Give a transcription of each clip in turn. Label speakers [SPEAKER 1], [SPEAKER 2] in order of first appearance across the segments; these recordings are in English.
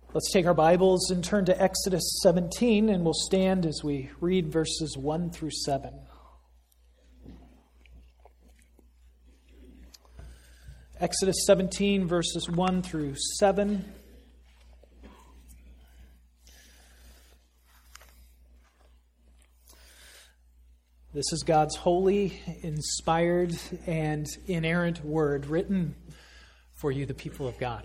[SPEAKER 1] Let's take our Bibles and turn to Exodus 17, and we'll stand as we read verses 1 through 7. Exodus 17, verses 1 through 7. This is God's holy, inspired, and inerrant word written for you, the people of God.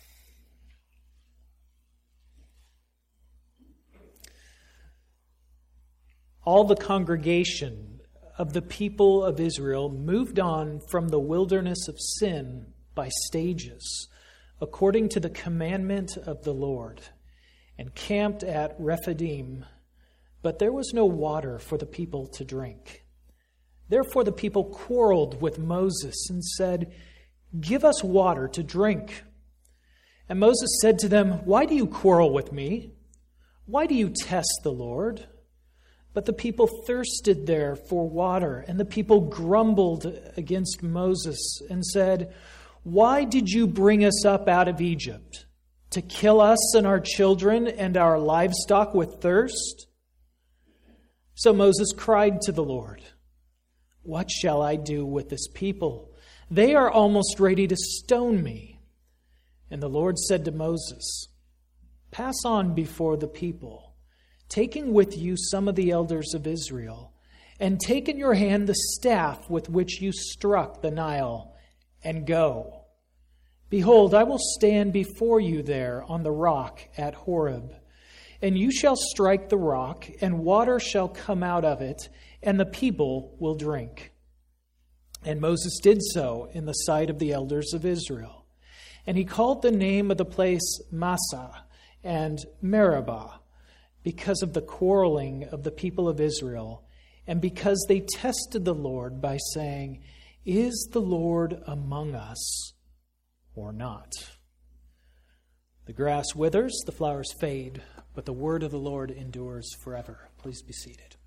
[SPEAKER 1] All the congregation of the people of Israel moved on from the wilderness of sin by stages, according to the commandment of the Lord, and camped at Rephidim. But there was no water for the people to drink. Therefore the people quarreled with Moses and said, "Give us water to drink." And Moses said to them, "Why do you quarrel with me? Why do you test the Lord?" But the people thirsted there for water, and the people grumbled against Moses and said, "Why did you bring us up out of Egypt? To kill us and our children and our livestock with thirst?" So Moses cried to the Lord, "What shall I do with this people? They are almost ready to stone me." And the Lord said to Moses, "Pass on before the people, taking with you some of the elders of Israel, and take in your hand the staff with which you struck the Nile, and go. Behold, I will stand before you there on the rock at Horeb, and you shall strike the rock, and water shall come out of it, and the people will drink." And Moses did so in the sight of the elders of Israel. And he called the name of the place Massah and Meribah, because of the quarreling of the people of Israel, and because they tested the Lord by saying, "Is the Lord among us or not?" The grass withers, the flowers fade, but the word of the Lord endures forever. Please be seated.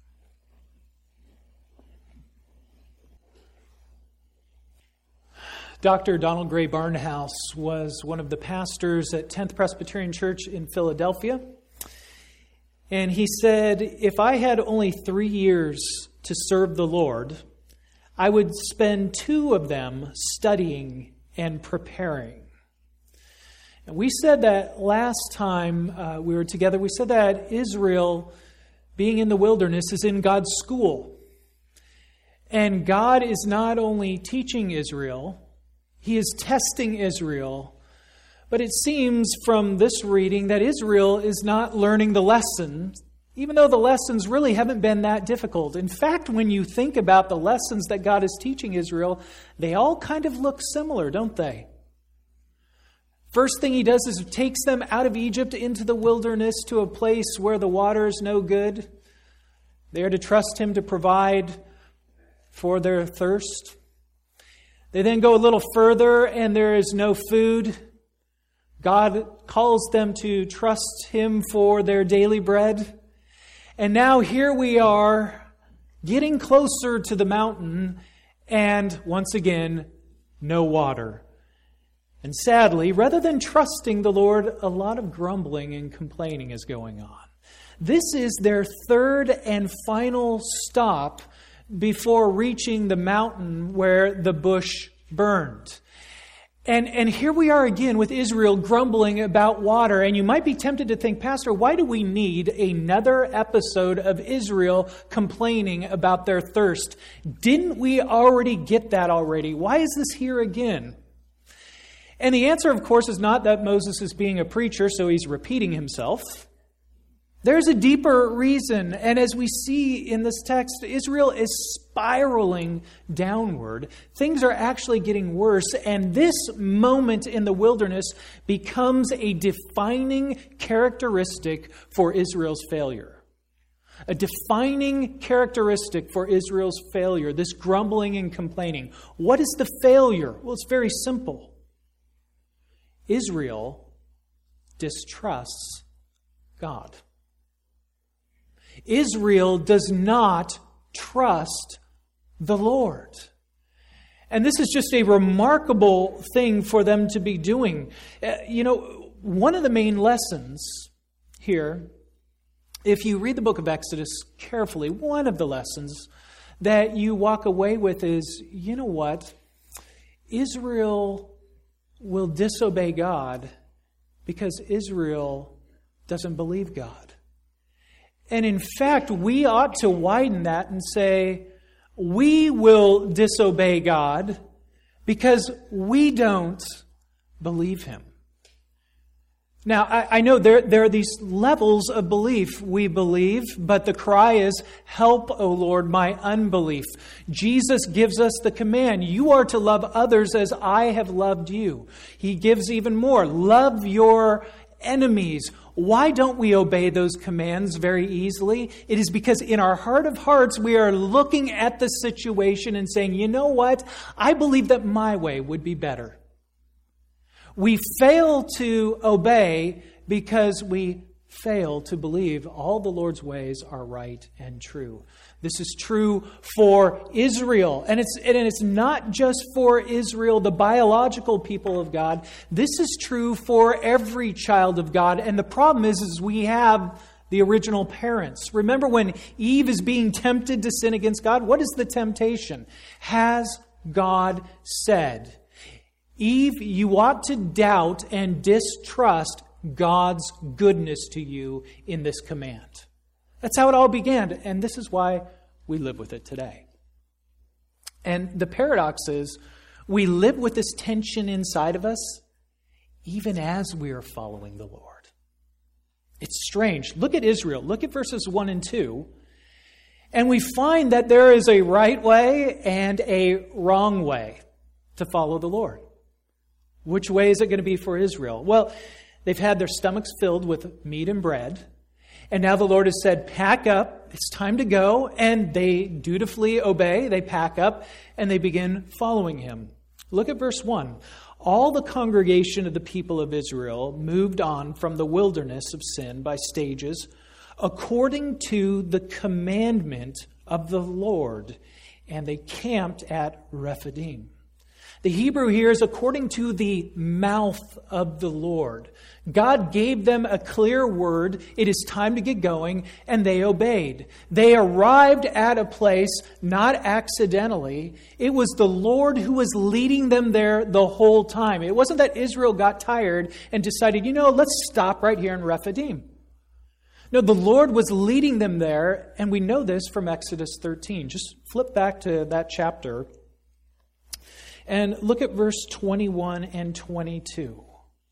[SPEAKER 1] Dr. Donald Gray Barnhouse was one of the pastors at 10th Presbyterian Church in Philadelphia. And he said, "If I had only 3 years to serve the Lord, I would spend 2 of them studying and preparing." And we said that last time we were together, we said that Israel, being in the wilderness, is in God's school. And God is not only teaching Israel, He is testing Israel. But it seems from this reading that Israel is not learning the lessons, even though the lessons really haven't been that difficult. In fact, when you think about the lessons that God is teaching Israel, they all kind of look similar, don't they? First thing He does is takes them out of Egypt into the wilderness to a place where the water is no good. They are to trust Him to provide for their thirst. They then go a little further and there is no food. God calls them to trust Him for their daily bread. And now here we are getting closer to the mountain, and once again, no water. And sadly, rather than trusting the Lord, a lot of grumbling and complaining is going on. This is their third and final stop before reaching the mountain where the bush burned. And here we are again with Israel grumbling about water. And you might be tempted to think, "Pastor, why do we need another episode of Israel complaining about their thirst? Didn't we already get that already? Why is this here again?" And the answer, of course, is not that Moses is being a preacher, so he's repeating himself. There's a deeper reason. And as we see in this text, Israel is spiraling downward. Things are actually getting worse. And this moment in the wilderness becomes a defining characteristic for Israel's failure. A defining characteristic for Israel's failure, this grumbling and complaining. What is the failure? Well, it's very simple. Israel distrusts God. Israel does not trust the Lord. And this is just a remarkable thing for them to be doing. one of the main lessons here, if you read the book of Exodus carefully, one of the lessons that you walk away with is, you know what? Israel will disobey God because Israel doesn't believe God. And in fact, we ought to widen that and say, we will disobey God because we don't believe Him. Now, I know there are these levels of belief. We believe, but the cry is, help, O Lord, my unbelief. Jesus gives us the command, you are to love others as I have loved you. He gives even more, love your enemies. Why don't we obey those commands very easily? It is because in our heart of hearts, we are looking at the situation and saying, you know what? I believe that my way would be better. We fail to obey because we fail to believe all the Lord's ways are right and true. This is true for Israel. And it's not just for Israel, the biological people of God. This is true for every child of God. And the problem is we have the original parents. Remember when Eve is being tempted to sin against God? What is the temptation? Has God said? Eve, you ought to doubt and distrust God's goodness to you in this command. That's how it all began, and this is why we live with it today. And the paradox is, we live with this tension inside of us even as we are following the Lord. It's strange. Look at Israel. Look at verses 1 and 2. And we find that there is a right way and a wrong way to follow the Lord. Which way is it going to be for Israel? Well, they've had their stomachs filled with meat and bread. And now the Lord has said, pack up, it's time to go. And they dutifully obey, they pack up, and they begin following Him. Look at verse 1. All the congregation of the people of Israel moved on from the wilderness of sin by stages, according to the commandment of the Lord. And they camped at Rephidim. The Hebrew here is according to the mouth of the Lord. God gave them a clear word. It is time to get going, and they obeyed. They arrived at a place not accidentally. It was the Lord who was leading them there the whole time. It wasn't that Israel got tired and decided, let's stop right here in Rephidim. No, the Lord was leading them there, and we know this from Exodus 13. Just flip back to that chapter. And look at verse 21 and 22.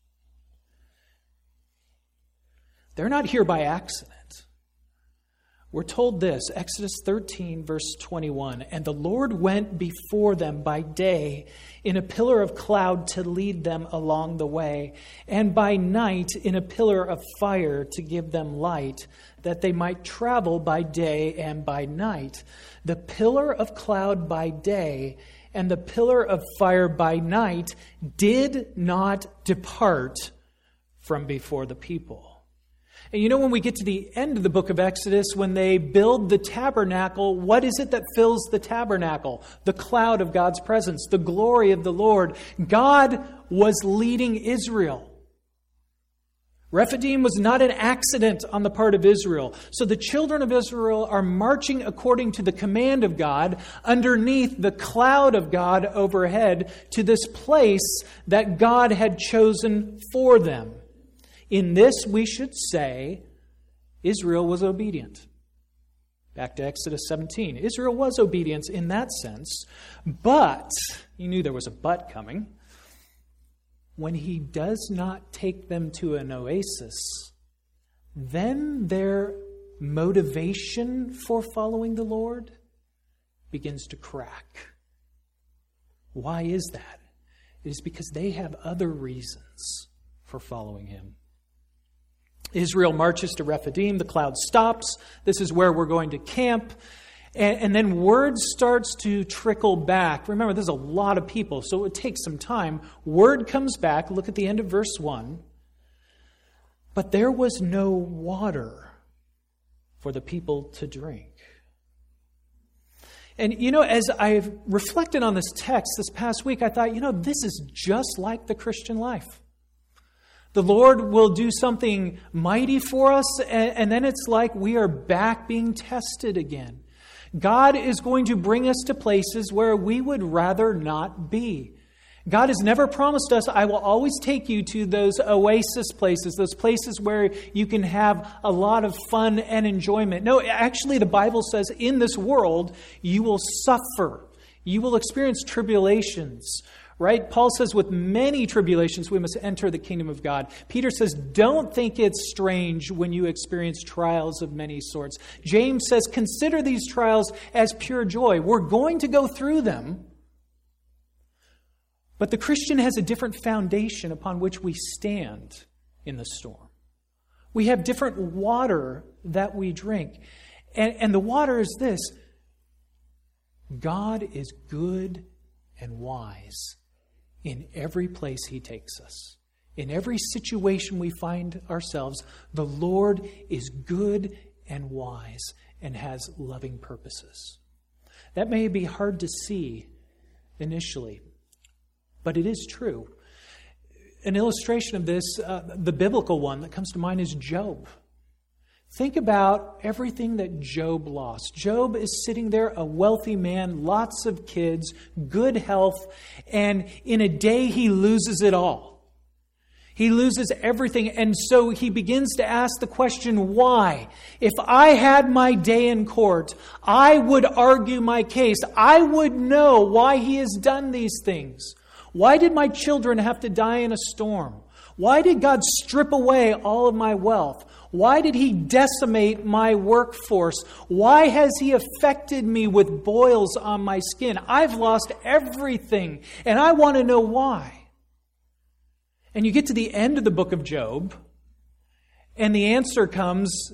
[SPEAKER 1] They're not here by accident. We're told this, Exodus 13, verse 21. And the Lord went before them by day in a pillar of cloud to lead them along the way, and by night in a pillar of fire to give them light, that they might travel by day and by night. The pillar of cloud by day and the pillar of fire by night did not depart from before the people. And when we get to the end of the book of Exodus, when they build the tabernacle, what is it that fills the tabernacle? The cloud of God's presence, the glory of the Lord. God was leading Israel. Rephidim was not an accident on the part of Israel. So the children of Israel are marching according to the command of God underneath the cloud of God overhead to this place that God had chosen for them. In this, we should say, Israel was obedient. Back to Exodus 17. Israel was obedient in that sense, but, you knew there was a but coming. When He does not take them to an oasis, then their motivation for following the Lord begins to crack. Why is that? It is because they have other reasons for following Him. Israel marches to Rephidim, the cloud stops. This is where we're going to camp. And then word starts to trickle back. Remember, there's a lot of people, so it takes some time. Word comes back. Look at the end of verse 1. But there was no water for the people to drink. And, as I've reflected on this text this past week, I thought, this is just like the Christian life. The Lord will do something mighty for us, and then it's like we are back being tested again. God is going to bring us to places where we would rather not be. God has never promised us, I will always take you to those oasis places, those places where you can have a lot of fun and enjoyment. No, actually the Bible says in this world you will suffer. You will experience tribulations, right? Paul says with many tribulations we must enter the kingdom of God. Peter says don't think it's strange when you experience trials of many sorts. James says consider these trials as pure joy. We're going to go through them. But the Christian has a different foundation upon which we stand in the storm. We have different water that we drink. And the water is this: God is good and wise in every place He takes us. In every situation we find ourselves, the Lord is good and wise and has loving purposes. That may be hard to see initially, but it is true. An illustration of this, the biblical one that comes to mind, is Job. Think about everything that Job lost. Job is sitting there, a wealthy man, lots of kids, good health, and in a day he loses it all. He loses everything, and so he begins to ask the question, why? If I had my day in court, I would argue my case. I would know why he has done these things. Why did my children have to die in a storm? Why did God strip away all of my wealth? Why did He decimate my workforce? Why has He affected me with boils on my skin? I've lost everything, and I want to know why. And you get to the end of the book of Job, and the answer comes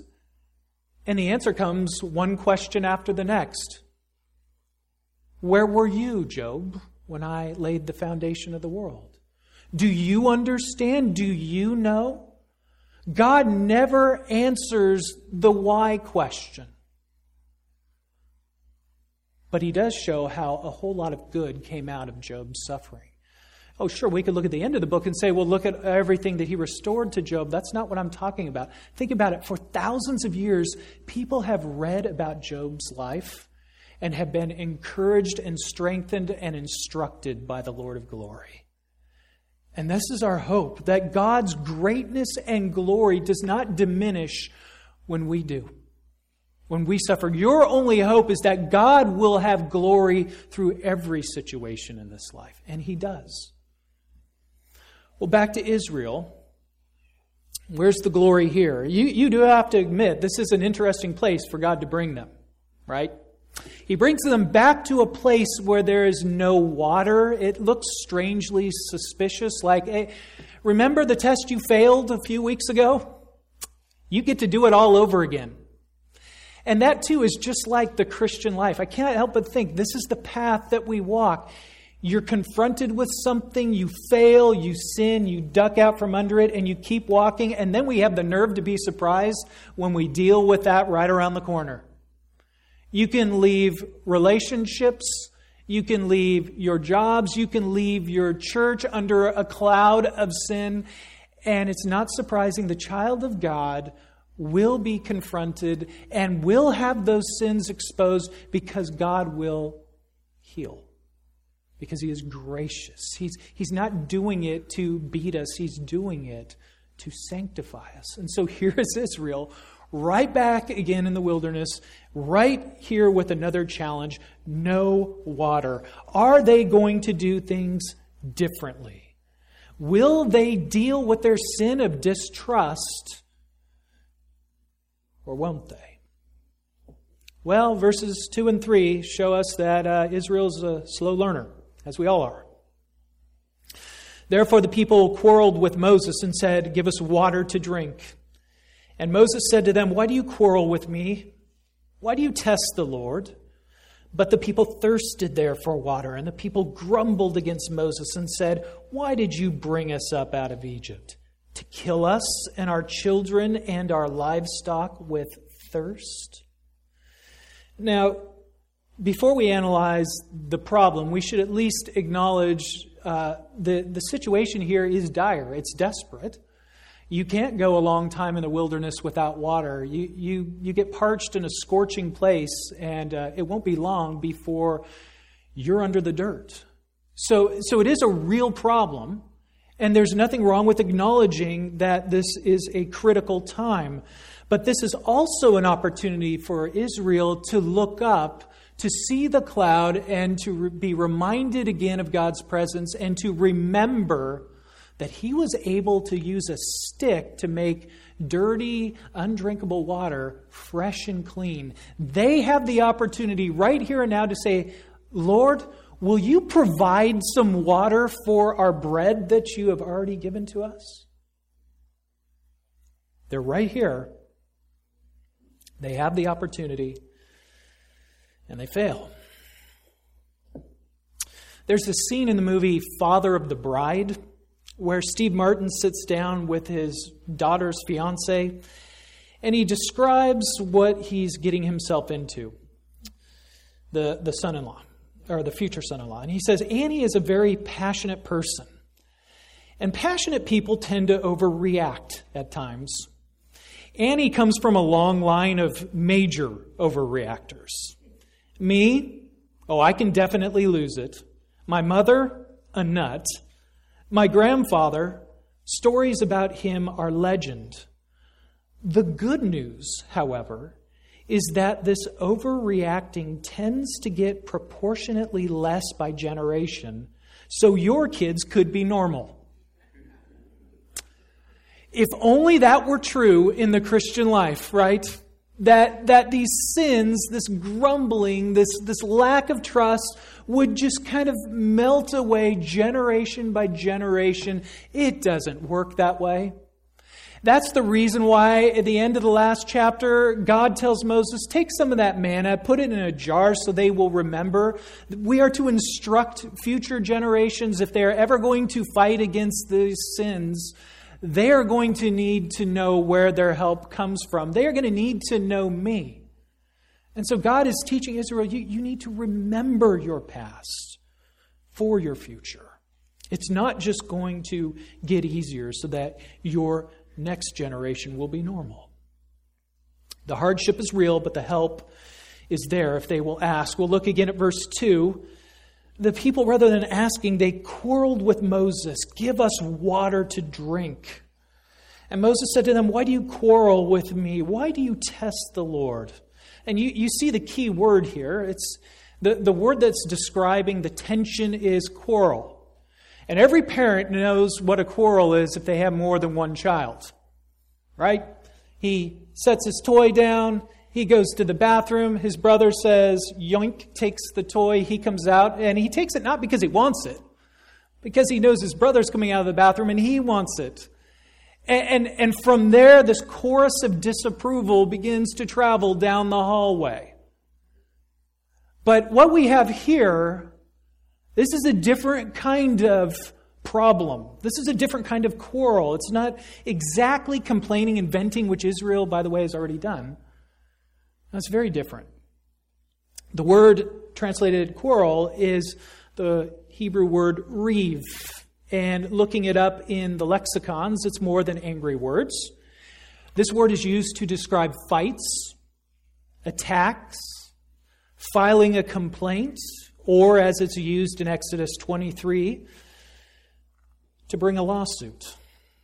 [SPEAKER 1] one question after the next. Where were you, Job, when I laid the foundation of the world? Do you understand? Do you know? God never answers the why question. But He does show how a whole lot of good came out of Job's suffering. Oh, sure, we could look at the end of the book and say, well, look at everything that He restored to Job. That's not what I'm talking about. Think about it. For thousands of years, people have read about Job's life and have been encouraged and strengthened and instructed by the Lord of glory. And this is our hope, that God's greatness and glory does not diminish when we do, when we suffer. Your only hope is that God will have glory through every situation in this life, and He does. Well, back to Israel. Where's the glory here? You do have to admit, this is an interesting place for God to bring them, right? He brings them back to a place where there is no water. It looks strangely suspicious. Like, hey, remember the test you failed a few weeks ago? You get to do it all over again. And that too is just like the Christian life. I can't help but think this is the path that we walk. You're confronted with something, you fail, you sin, you duck out from under it, and you keep walking. And then we have the nerve to be surprised when we deal with that right around the corner. You can leave relationships, you can leave your jobs, you can leave your church under a cloud of sin. And it's not surprising the child of God will be confronted and will have those sins exposed because God will heal. Because He is gracious. He's not doing it to beat us. He's doing it to sanctify us. And so here is Israel, right back again in the wilderness, right here with another challenge: no water. Are they going to do things differently? Will they deal with their sin of distrust, or won't they? Well, verses 2 and 3 show us that Israel's a slow learner, as we all are. Therefore the people quarreled with Moses and said, "Give us water to drink." And Moses said to them, "Why do you quarrel with me? Why do you test the Lord?" But the people thirsted there for water, and the people grumbled against Moses and said, "Why did you bring us up out of Egypt? To kill us and our children and our livestock with thirst?" Now, before we analyze the problem, we should at least acknowledge the situation here is dire. It's desperate. You can't go a long time in the wilderness without water. You get parched in a scorching place, and it won't be long before you're under the dirt. So it is a real problem, and there's nothing wrong with acknowledging that this is a critical time. But this is also an opportunity for Israel to look up, to see the cloud, and to be reminded again of God's presence, and to remember that He was able to use a stick to make dirty, undrinkable water fresh and clean. They have the opportunity right here and now to say, Lord, will you provide some water for our bread that you have already given to us? They're right here. They have the opportunity, and they fail. There's this scene in the movie Father of the Bride where Steve Martin sits down with his daughter's fiancé, and he describes what he's getting himself into, the son-in-law, or the future son-in-law. And he says, Annie is a very passionate person. And passionate people tend to overreact at times. Annie comes from a long line of major overreactors. Me, I can definitely lose it. My mother, a nut. My grandfather, stories about him are legend. The good news, however, is that this overreacting tends to get proportionately less by generation, so your kids could be normal. If only that were true in the Christian life, right? That these sins, this grumbling, this lack of trust would just kind of melt away generation by generation. It doesn't work that way. That's the reason why at the end of the last chapter, God tells Moses, take some of that manna, put it in a jar so they will remember. We are to instruct future generations if they are ever going to fight against these sins. They are going to need to know where their help comes from. They are going to need to know me. And so God is teaching Israel, you need to remember your past for your future. It's not just going to get easier so that your next generation will be normal. The hardship is real, but the help is there if they will ask. We'll look again at verse 2. The people, rather than asking, they quarreled with Moses, give us water to drink. And Moses said to them, why do you quarrel with me? Why do you test the Lord? And you see the key word here. It's the word that's describing the tension is quarrel. And every parent knows what a quarrel is if they have more than one child. Right? He sets his toy down. He goes to the bathroom. His brother says, yoink, takes the toy. He comes out, and he takes it not because he wants it, because he knows his brother's coming out of the bathroom and he wants it. And from there, this chorus of disapproval begins to travel down the hallway. But what we have here, this is a different kind of problem. This is a different kind of quarrel. It's not exactly complaining and venting, which Israel, by the way, has already done. That's very different. The word translated quarrel is the Hebrew word reeve. And looking it up in the lexicons, it's more than angry words. This word is used to describe fights, attacks, filing a complaint, or as it's used in Exodus 23, to bring a lawsuit.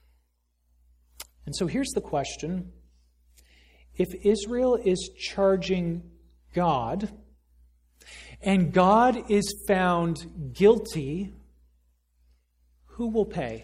[SPEAKER 1] And so here's the question. If Israel is charging God, and God is found guilty, who will pay?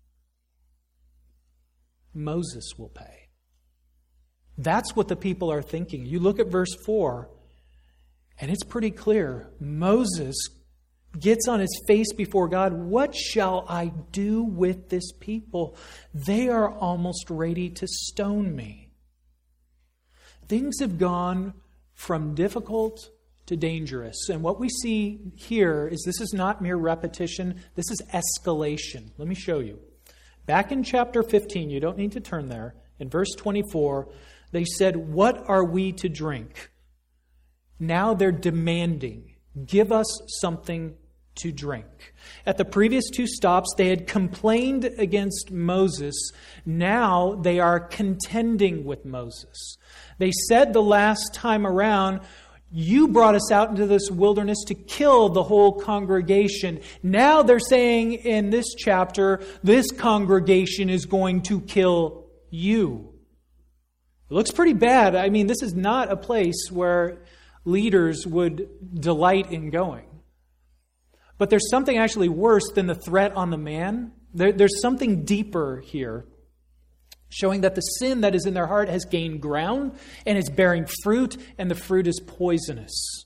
[SPEAKER 1] Moses will pay. That's what the people are thinking. You look at verse 4, and it's pretty clear. Moses gets on his face before God. What shall I do with this people? They are almost ready to stone me. Things have gone from difficult to dangerous. And what we see here is this is not mere repetition. This is escalation. Let me show you. Back in chapter 15, you don't need to turn there. In verse 24, they said, what are we to drink? Now they're demanding, give us something to drink. At the previous two stops, they had complained against Moses. Now they are contending with Moses. They said the last time around, you brought us out into this wilderness to kill the whole congregation. Now they're saying in this chapter, this congregation is going to kill you. It looks pretty bad. I mean, this is not a place where leaders would delight in going. But there's something actually worse than the threat on the man. There's something deeper here, showing that the sin that is in their heart has gained ground and is bearing fruit, and the fruit is poisonous.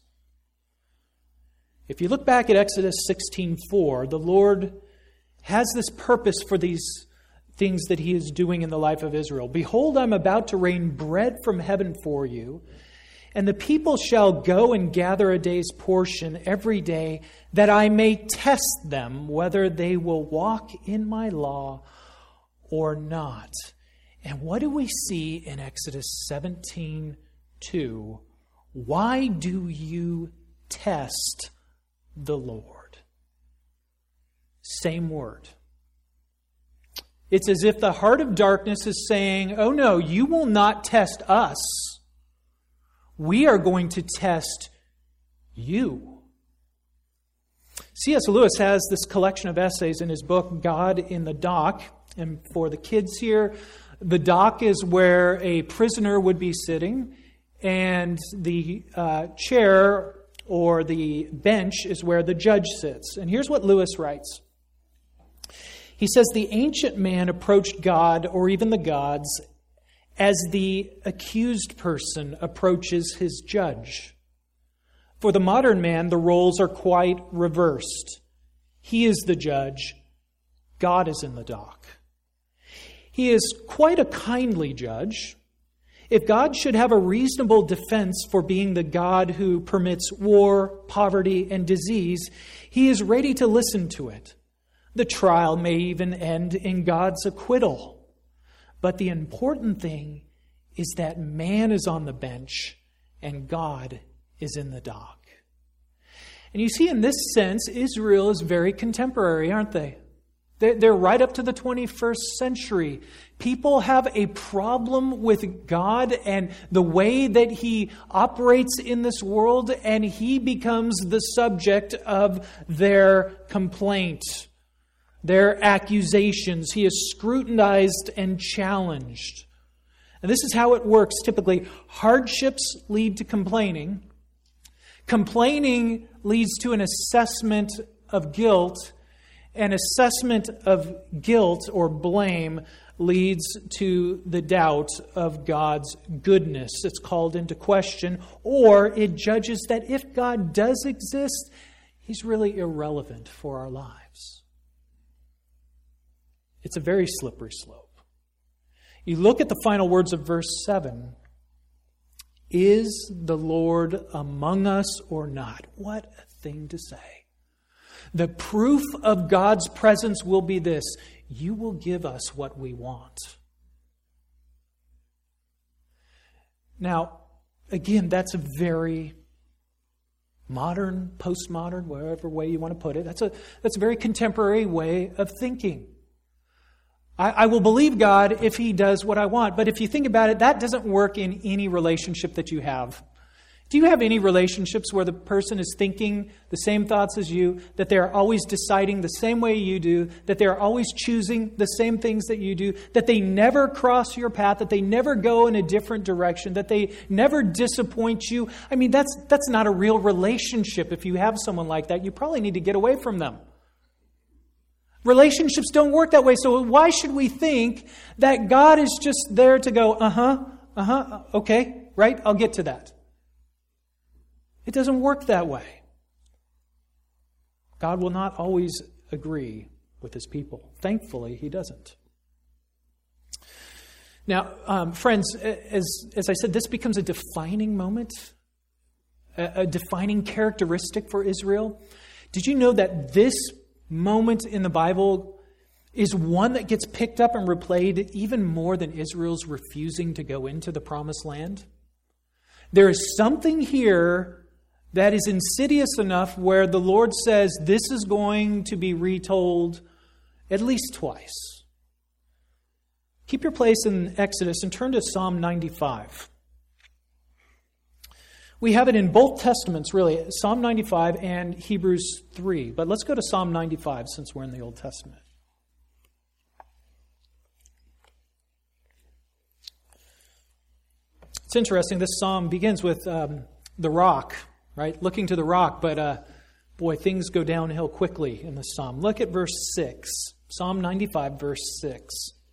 [SPEAKER 1] If you look back at Exodus 16:4, the Lord has this purpose for these things that He is doing in the life of Israel. Behold, I'm about to rain bread from heaven for you, and the people shall go and gather a day's portion every day, that I may test them whether they will walk in my law or not. And what do we see in Exodus 17:2? Why do you test the Lord? Same word. It's as if the heart of darkness is saying, oh no, you will not test us. We are going to test you. C.S. Lewis has this collection of essays in his book, God in the Dock. And for the kids here, the dock is where a prisoner would be sitting, and the chair or the bench is where the judge sits. And here's what Lewis writes. He says, the ancient man approached God, or even the gods, as the accused person approaches his judge. For the modern man, the roles are quite reversed. He is the judge. God is in the dock. He is quite a kindly judge. If God should have a reasonable defense for being the God who permits war, poverty, and disease, He is ready to listen to it. The trial may even end in God's acquittal. But the important thing is that man is on the bench and God is in the dock. And you see, in this sense, Israel is very contemporary, aren't they? They're right up to the 21st century. People have a problem with God and the way that He operates in this world, and He becomes the subject of their complaint, their accusations. He is scrutinized and challenged. And this is how it works typically. Hardships lead to complaining. Complaining leads to an assessment of guilt. An assessment of guilt or blame leads to the doubt of God's goodness. It's called into question, or it judges that if God does exist, He's really irrelevant for our lives. It's a very slippery slope. You look at the final words of verse 7. Is the Lord among us or not? What a thing to say. The proof of God's presence will be this: you will give us what we want. Now, again, that's a very modern, postmodern, whatever way you want to put it. That's a very contemporary way of thinking. I will believe God if He does what I want. But if you think about it, that doesn't work in any relationship that you have. Do you have any relationships where the person is thinking the same thoughts as you, that they're always deciding the same way you do, that they're always choosing the same things that you do, that they never cross your path, that they never go in a different direction, that they never disappoint you? I mean, that's not a real relationship. If you have someone like that, you probably need to get away from them. Relationships don't work that way. So why should we think that God is just there to go, okay, right, I'll get to that. It doesn't work that way. God will not always agree with His people. Thankfully, He doesn't. Now, friends, as I said, this becomes a defining moment, a defining characteristic for Israel. Did you know that this moment in the Bible is one that gets picked up and replayed even more than Israel's refusing to go into the Promised Land? There is something here that is insidious enough where the Lord says this is going to be retold at least twice. Keep your place in Exodus and turn to Psalm 95. We have it in both Testaments, really, Psalm 95 and Hebrews 3. But let's go to Psalm 95 since we're in the Old Testament. It's interesting, this psalm begins with the rock, right? Looking to the rock, but boy, things go downhill quickly in this psalm. Look at verse 6. Psalm 95, verse 6.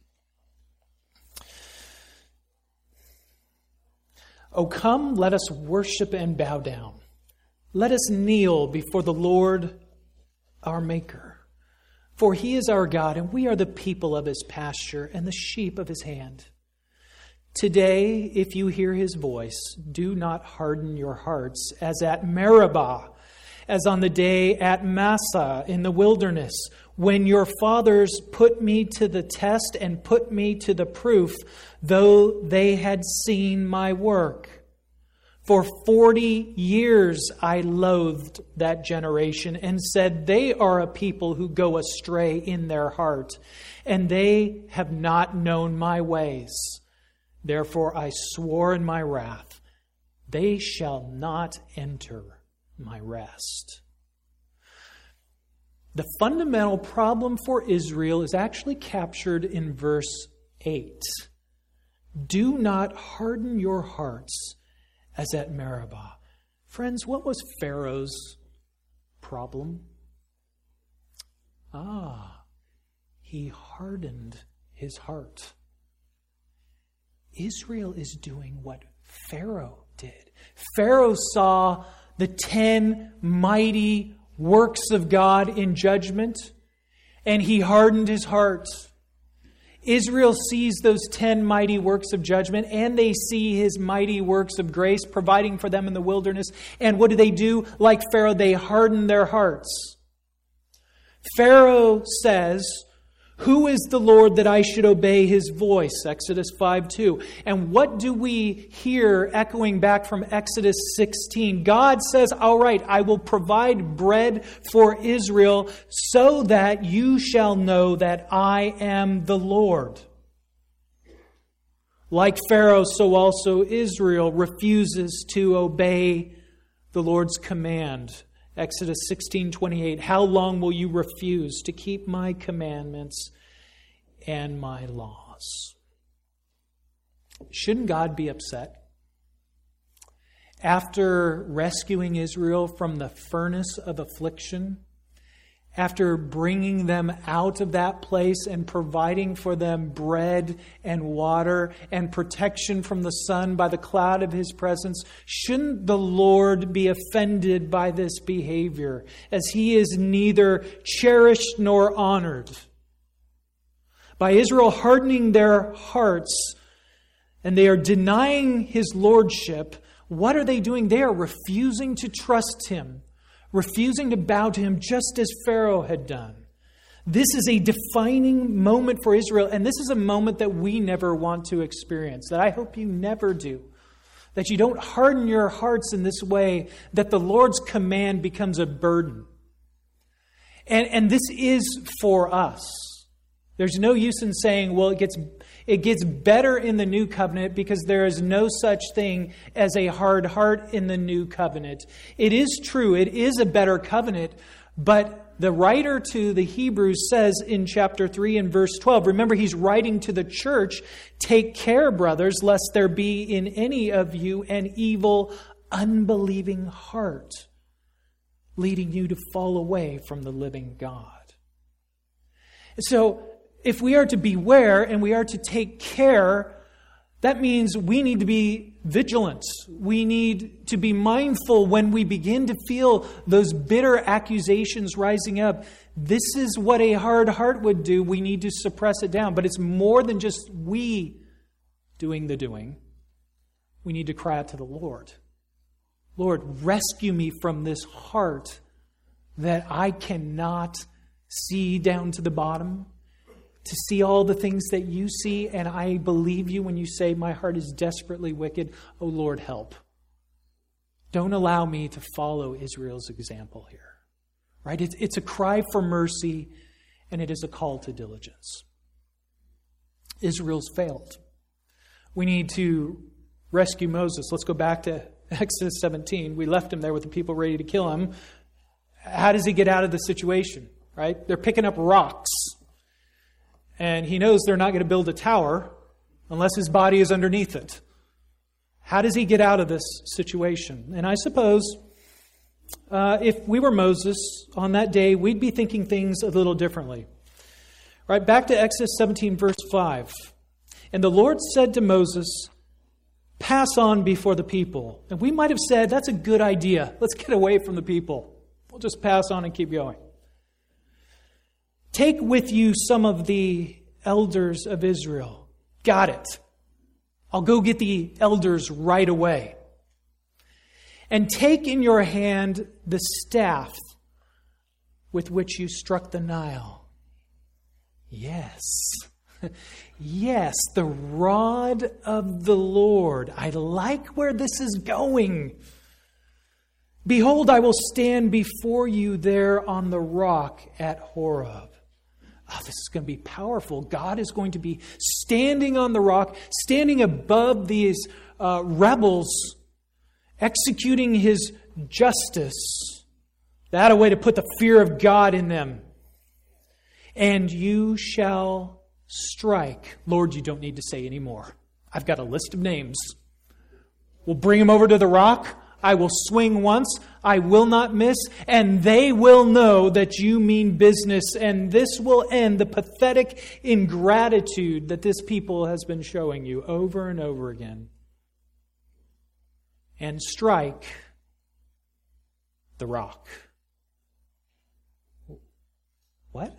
[SPEAKER 1] O come, let us worship and bow down. Let us kneel before the Lord our Maker. For He is our God, and we are the people of His pasture and the sheep of His hand. Today, if you hear His voice, do not harden your hearts as at Meribah, as on the day at Massah in the wilderness, when your fathers put me to the test and put me to the proof, though they had seen my work. For 40 years I loathed that generation and said, they are a people who go astray in their heart, and they have not known my ways. Therefore I swore in my wrath, they shall not enter my rest. The fundamental problem for Israel is actually captured in verse 8. Do not harden your hearts as at Meribah. Friends, what was Pharaoh's problem? He hardened his heart. Israel is doing what Pharaoh did. Pharaoh saw the 10 mighty works of God in judgment, and he hardened his heart. Israel sees those 10 mighty works of judgment, and they see His mighty works of grace providing for them in the wilderness. And what do? Like Pharaoh, they harden their hearts. Pharaoh says, who is the Lord that I should obey His voice? Exodus 5:2. And what do we hear echoing back from Exodus 16? God says, all right, I will provide bread for Israel so that you shall know that I am the Lord. Like Pharaoh, so also Israel refuses to obey the Lord's command. Exodus 16:28, how long will you refuse to keep my commandments and my laws? Shouldn't God be upset? After rescuing Israel from the furnace of affliction, after bringing them out of that place and providing for them bread and water and protection from the sun by the cloud of His presence, shouldn't the Lord be offended by this behavior, as He is neither cherished nor honored? By Israel hardening their hearts and they are denying His lordship, what are they doing? They are refusing to trust Him, refusing to bow to Him just as Pharaoh had done. This is a defining moment for Israel, and this is a moment that we never want to experience, that I hope you never do. That you don't harden your hearts in this way, that the Lord's command becomes a burden. And this is for us. There's no use in saying, well, it gets better in the new covenant because there is no such thing as a hard heart in the new covenant. It is true, it is a better covenant, but the writer to the Hebrews says in chapter 3 and verse 12, remember he's writing to the church, take care, brothers, lest there be in any of you an evil, unbelieving heart, leading you to fall away from the living God. So, if we are to beware and we are to take care, that means we need to be vigilant. We need to be mindful when we begin to feel those bitter accusations rising up. This is what a hard heart would do. We need to suppress it down. But it's more than just we doing the doing. We need to cry out to the Lord. Lord, rescue me from this heart that I cannot see down to the bottom, to see all the things that you see, and I believe you when you say my heart is desperately wicked. Oh Lord, help. Don't allow me to follow Israel's example here. Right? It's a cry for mercy, and it is a call to diligence. Israel's failed. We need to rescue Moses. Let's go back to Exodus 17. We left him there with the people ready to kill him. How does he get out of the situation? Right? They're picking up rocks. And he knows they're not going to build a tower unless his body is underneath it. How does he get out of this situation? And I suppose if we were Moses on that day, we'd be thinking things a little differently. Right, back to Exodus 17, verse 5. And the Lord said to Moses, pass on before the people. And we might have said, that's a good idea. Let's get away from the people. We'll just pass on and keep going. Take with you some of the elders of Israel. Got it. I'll go get the elders right away. And take in your hand the staff with which you struck the Nile. Yes. Yes, the rod of the Lord. I like where this is going. Behold, I will stand before you there on the rock at Horeb. Oh, this is going to be powerful. God is going to be standing on the rock, standing above these rebels, executing his justice. That a way to put the fear of God in them. And you shall strike. Lord, you don't need to say any more. I've got a list of names. We'll bring them over to the rock. I will swing once. I will not miss. And they will know that you mean business. And this will end the pathetic ingratitude that this people has been showing you over and over again. And strike the rock. What?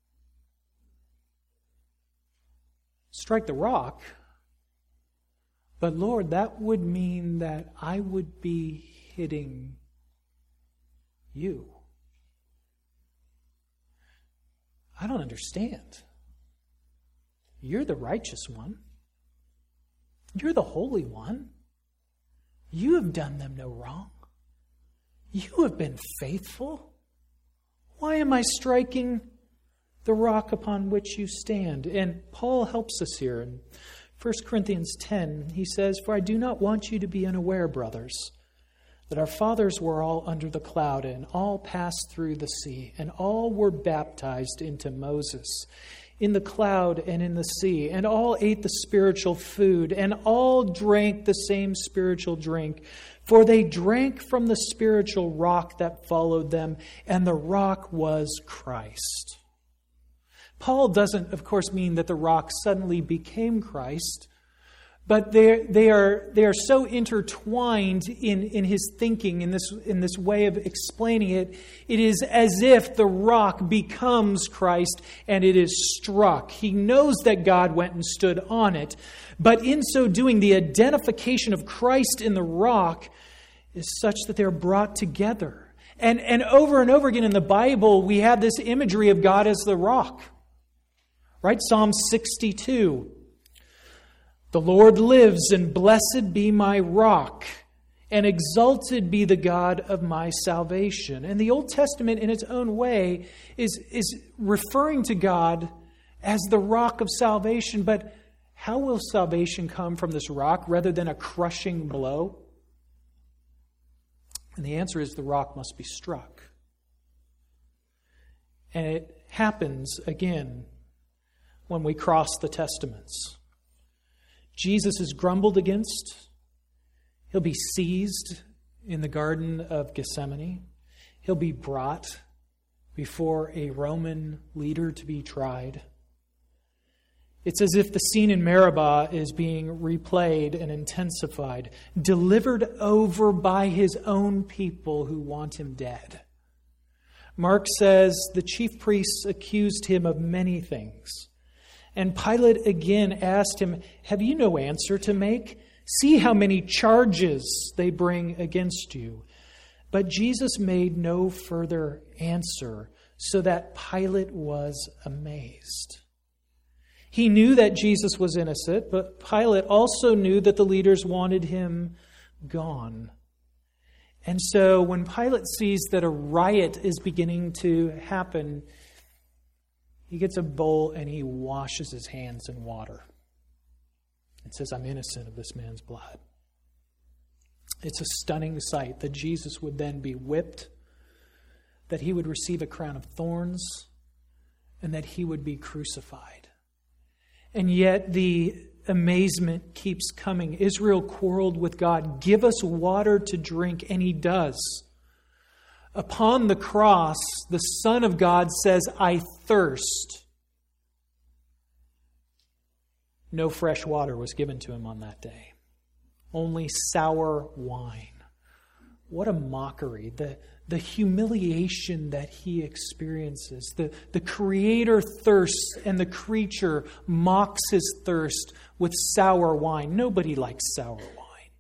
[SPEAKER 1] Strike the rock? But Lord, that would mean that I would be hitting you. I don't understand. You're the righteous one. You're the holy one. You have done them no wrong. You have been faithful. Why am I striking the rock upon which you stand? And Paul helps us here in 1 Corinthians 10. He says, for I do not want you to be unaware, brothers, that our fathers were all under the cloud and all passed through the sea, and all were baptized into Moses in the cloud and in the sea, and all ate the spiritual food, and all drank the same spiritual drink. For they drank from the spiritual rock that followed them, and the rock was Christ. Paul doesn't, of course, mean that the rock suddenly became Christ, but they are so intertwined in his thinking, in this way of explaining it. It is as if the rock becomes Christ and it is struck. He knows that God went and stood on it, but in so doing, the identification of Christ in the rock is such that they're brought together. And over again in the Bible, we have this imagery of God as the rock. Right? Psalm 62. The Lord lives, and blessed be my rock, and exalted be the God of my salvation. And the Old Testament, in its own way, is referring to God as the rock of salvation. But how will salvation come from this rock rather than a crushing blow? And the answer is the rock must be struck. And it happens again when we cross the Testaments. Jesus is grumbled against. He'll be seized in the Garden of Gethsemane. He'll be brought before a Roman leader to be tried. It's as if the scene in Meribah is being replayed and intensified, delivered over by his own people who want him dead. Mark says the chief priests accused him of many things. And Pilate again asked him, have you no answer to make? See how many charges they bring against you. But Jesus made no further answer, so that Pilate was amazed. He knew that Jesus was innocent, but Pilate also knew that the leaders wanted him gone. And so when Pilate sees that a riot is beginning to happen, he gets a bowl and he washes his hands in water and says, I'm innocent of this man's blood. It's a stunning sight that Jesus would then be whipped, that he would receive a crown of thorns, and that he would be crucified. And yet the amazement keeps coming. Israel quarreled with God, give us water to drink, and he does. Upon the cross, the Son of God says, I thirst. No fresh water was given to him on that day. Only sour wine. What a mockery. The humiliation that he experiences. The Creator thirsts and the creature mocks his thirst with sour wine. Nobody likes sour wine.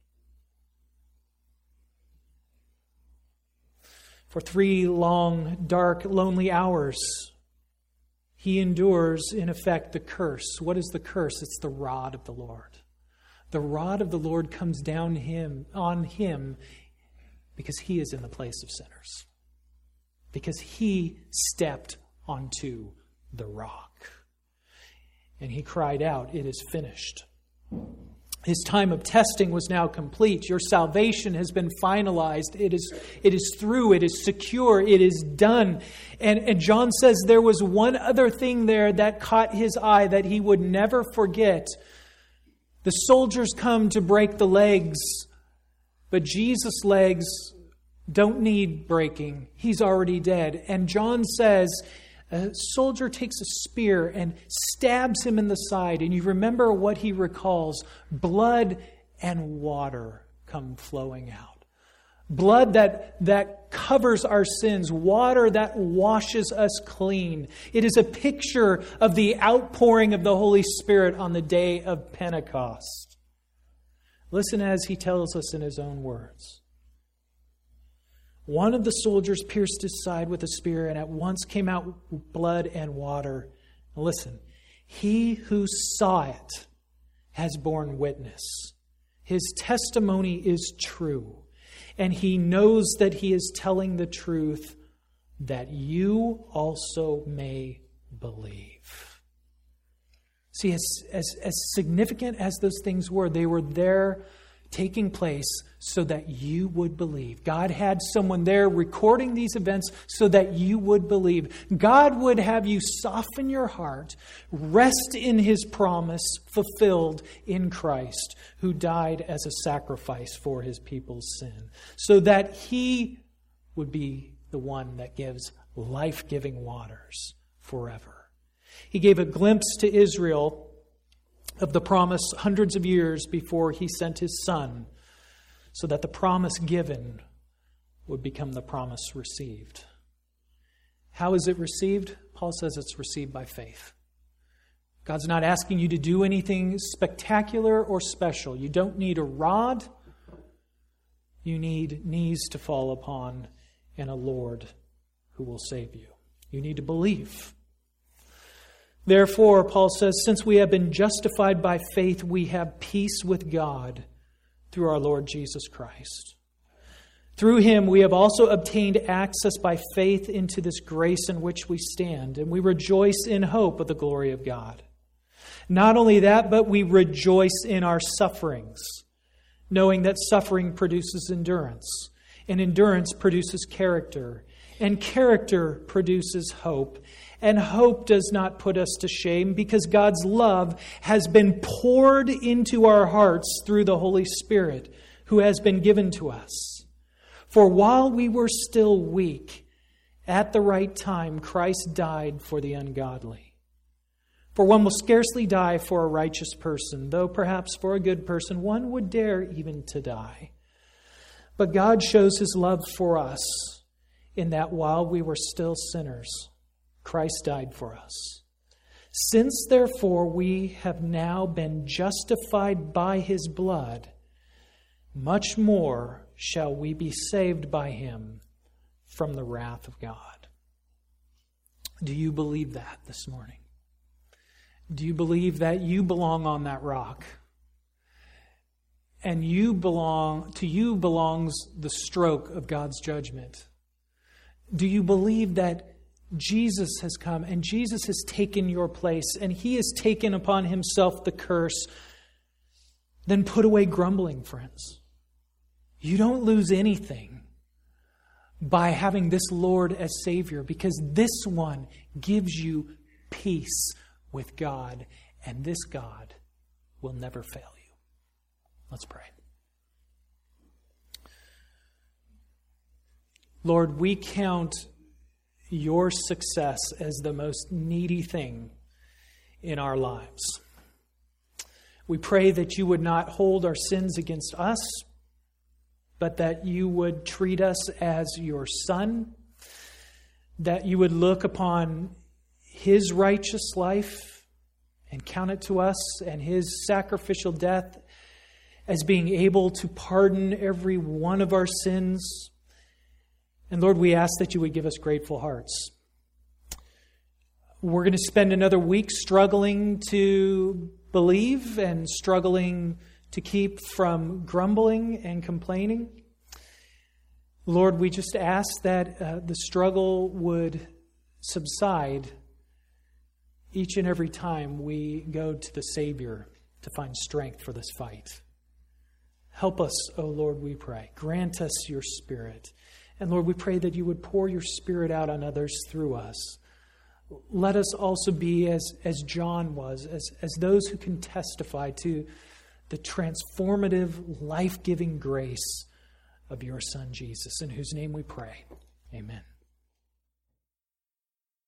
[SPEAKER 1] For 3 long, dark, lonely hours, he endures, in effect, the curse. What is the curse? It's the rod of the Lord. The rod of the Lord comes down on him because he is in the place of sinners. Because he stepped onto the rock. And he cried out, it is finished. His time of testing was now complete. Your salvation has been finalized. It is through. It is secure. It is done. And John says there was one other thing there that caught his eye that he would never forget. The soldiers come to break the legs, but Jesus' legs don't need breaking. He's already dead. And John says, a soldier takes a spear and stabs him in the side. And you remember what he recalls. Blood and water come flowing out. Blood that covers our sins. Water that washes us clean. It is a picture of the outpouring of the Holy Spirit on the day of Pentecost. Listen as he tells us in his own words. One of the soldiers pierced his side with a spear, and at once came out blood and water. Now listen, he who saw it has borne witness. His testimony is true, and he knows that he is telling the truth, that you also may believe. See, as significant as those things were, they were there taking place so that you would believe. God had someone there recording these events so that you would believe. God would have you soften your heart, rest in his promise fulfilled in Christ, who died as a sacrifice for his people's sin, so that he would be the one that gives life-giving waters forever. He gave a glimpse to Israel of the promise hundreds of years before he sent his Son, so that the promise given would become the promise received. How is it received? Paul says it's received by faith. God's not asking you to do anything spectacular or special. You don't need a rod. You need knees to fall upon and a Lord who will save you. You need to believe. Therefore, Paul says, since we have been justified by faith, we have peace with God through our Lord Jesus Christ. Through him, we have also obtained access by faith into this grace in which we stand, and we rejoice in hope of the glory of God. Not only that, but we rejoice in our sufferings, knowing that suffering produces endurance, and endurance produces character, and character produces hope. And hope does not put us to shame, because God's love has been poured into our hearts through the Holy Spirit, who has been given to us. For while we were still weak, at the right time Christ died for the ungodly. For one will scarcely die for a righteous person, though perhaps for a good person one would dare even to die. But God shows his love for us in that while we were still sinners, Christ died for us. Since, therefore, we have now been justified by his blood, much more shall we be saved by him from the wrath of God. Do you believe that this morning? Do you believe that you belong on that rock? and to you belongs the stroke of God's judgment? Do you believe that Jesus has come and Jesus has taken your place and He has taken upon Himself the curse? Then put away grumbling, friends. You don't lose anything by having this Lord as Savior, because this one gives you peace with God, and this God will never fail you. Let's pray. Lord, we count your success as the most needy thing in our lives. We pray that you would not hold our sins against us, but that you would treat us as your Son, that you would look upon His righteous life and count it to us and His sacrificial death as being able to pardon every one of our sins. And Lord, we ask that you would give us grateful hearts. We're going to spend another week struggling to believe and struggling to keep from grumbling and complaining. Lord, we just ask that the struggle would subside each and every time we go to the Savior to find strength for this fight. Help us, O Lord, we pray. Grant us your Spirit. And Lord, we pray that you would pour your Spirit out on others through us. Let us also be as John was, as those who can testify to the transformative, life-giving grace of your Son, Jesus, in whose name we pray. Amen.